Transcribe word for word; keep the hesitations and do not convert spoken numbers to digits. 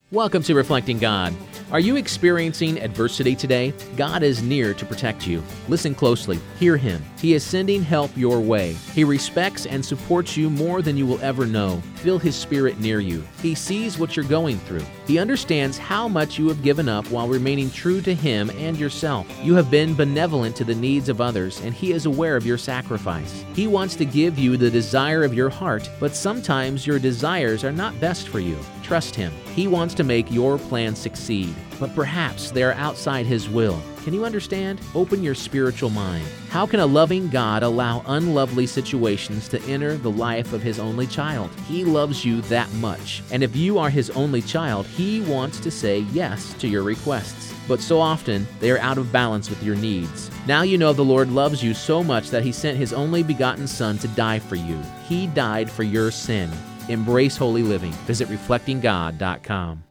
Welcome to Reflecting God. Are you experiencing adversity today? God is near to protect you. Listen closely. Hear Him. He is sending help your way. He respects and supports you more than you will ever know. Feel His Spirit near you. He sees what you're going through. He understands how much you have given up while remaining true to Him and yourself. You have been benevolent to the needs of others, and He is aware of your sacrifice. He wants to give you the desire of your heart, but sometimes your desires are not best for you. Trust Him. He wants to make your plan succeed, but perhaps they are outside His will. Can you understand? Open your spiritual mind. How can a loving God allow unlovely situations to enter the life of His only child? He loves you that much, and if you are His only child, He wants to say yes to your requests. But so often, they are out of balance with your needs. Now you know the Lord loves you so much that He sent His only begotten Son to die for you. He died for your sin. Embrace holy living. Visit reflecting god dot com.